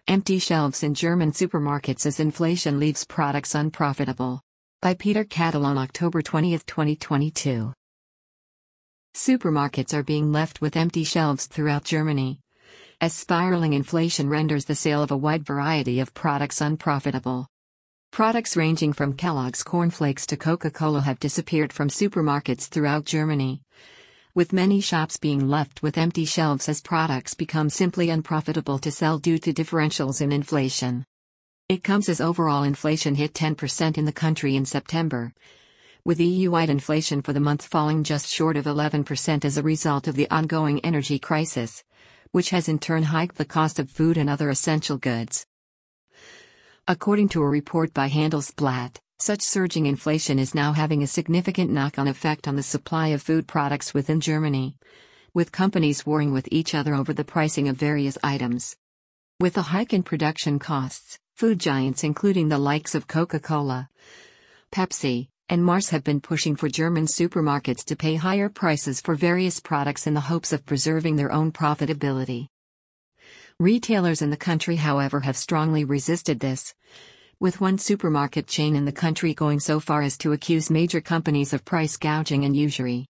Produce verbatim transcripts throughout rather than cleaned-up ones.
Empty shelves in German supermarkets as inflation leaves products unprofitable. By Peter Cattle on October twentieth, twenty twenty-two. Supermarkets are being left with empty shelves throughout Germany, as spiraling inflation renders the sale of a wide variety of products unprofitable. Products ranging from Kellogg's cornflakes to Coca-Cola have disappeared from supermarkets throughout Germany, with many shops being left with empty shelves as products become simply unprofitable to sell due to differentials in inflation. It comes as overall inflation hit ten percent in the country in September, with E U-wide inflation for the month falling just short of eleven percent as a result of the ongoing energy crisis, which has in turn hiked the cost of food and other essential goods. According to a report by Handelsblatt, such surging inflation is now having a significant knock-on effect on the supply of food products within Germany, with companies warring with each other over the pricing of various items. With a hike in production costs, food giants including the likes of Coca-Cola, Pepsi, and Mars have been pushing for German supermarkets to pay higher prices for various products in the hopes of preserving their own profitability. Retailers in the country, however, have strongly resisted this, with one supermarket chain in the country going so far as to accuse major companies of price gouging and usury.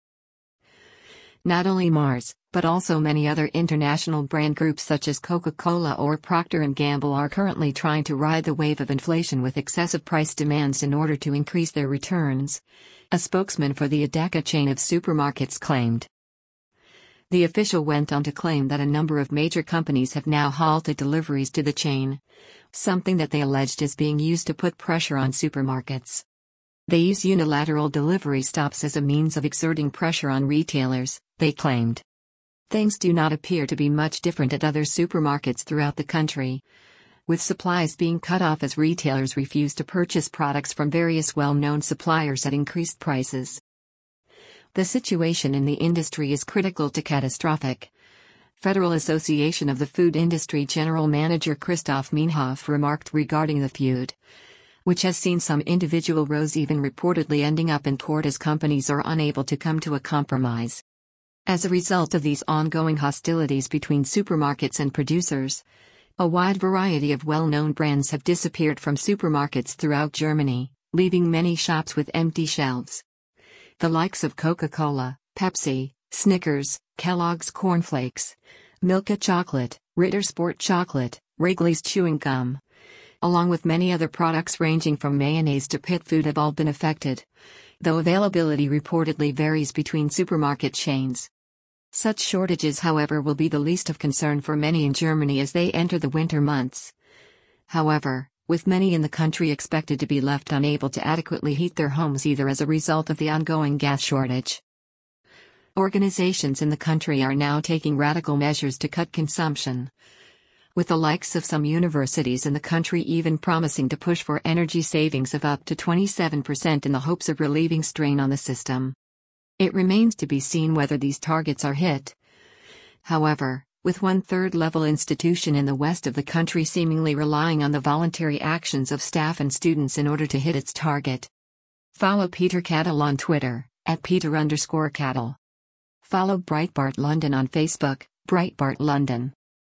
Not only Mars, but also many other international brand groups such as Coca-Cola or Procter and Gamble are currently trying to ride the wave of inflation with excessive price demands in order to increase their returns, a spokesman for the Edeka chain of supermarkets claimed. The official went on to claim that a number of major companies have now halted deliveries to the chain, something that they alleged is being used to put pressure on supermarkets. They use unilateral delivery stops as a means of exerting pressure on retailers, they claimed. Things do not appear to be much different at other supermarkets throughout the country, with supplies being cut off as retailers refuse to purchase products from various well-known suppliers at increased prices. The situation in the industry is critical to catastrophic. Federal Association of the Food Industry General Manager Christoph Meinhof remarked regarding the feud, which has seen some individual rows even reportedly ending up in court as companies are unable to come to a compromise. As a result of these ongoing hostilities between supermarkets and producers, a wide variety of well-known brands have disappeared from supermarkets throughout Germany, leaving many shops with empty shelves. The likes of Coca-Cola, Pepsi, Snickers, Kellogg's cornflakes, Milka chocolate, Ritter Sport chocolate, Wrigley's chewing gum, along with many other products ranging from mayonnaise to pet food have all been affected, though availability reportedly varies between supermarket chains. Such shortages, however, will be the least of concern for many in Germany as they enter the winter months. However, with many in the country expected to be left unable to adequately heat their homes either as a result of the ongoing gas shortage. Organizations in the country are now taking radical measures to cut consumption, with the likes of some universities in the country even promising to push for energy savings of up to twenty-seven percent in the hopes of relieving strain on the system. It remains to be seen whether these targets are hit. However, with one third-level institution in the west of the country seemingly relying on the voluntary actions of staff and students in order to hit its target. Follow Peter Cattle on Twitter, at Peter underscore Cattle. Follow Breitbart London on Facebook, Breitbart London.